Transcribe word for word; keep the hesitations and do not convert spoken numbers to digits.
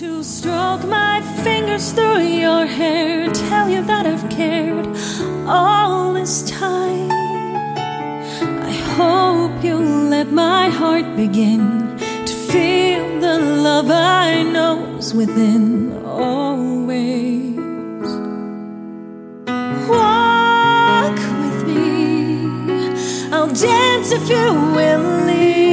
To stroke my fingers through your hair, tell you that I've cared all this time. I hope you'll let my heart begin to feel the love I know's within always. Walk with me, I'll dance if you will leave.